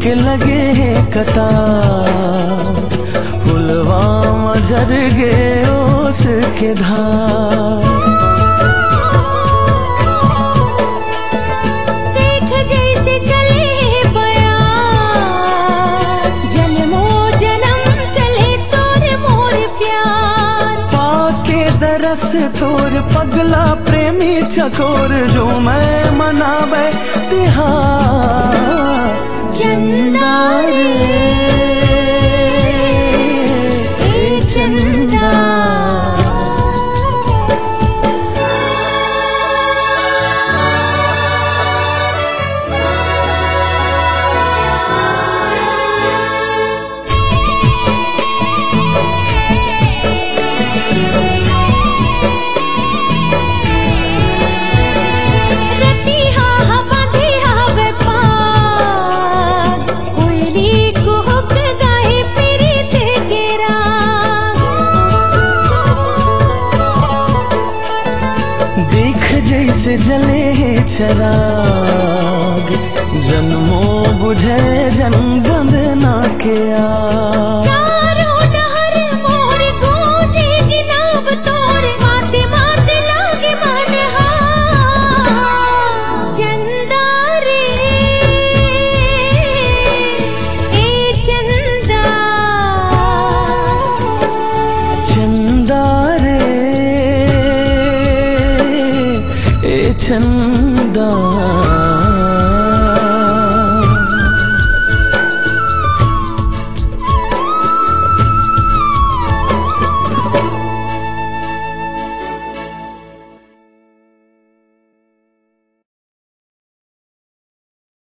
के लगे कतार, फुलवा मजर गे ओस के धार। देख जैसे चले बयार, जन्मों जन्म चले तोर मोर प्यार। पाके दरस तोर पगला प्रेमी चकोर, जो मैं मनावे तिहार। चंदा रे चंदा, देख जैसे जले चराग, जन्मों बुझे जन बंदना के आग।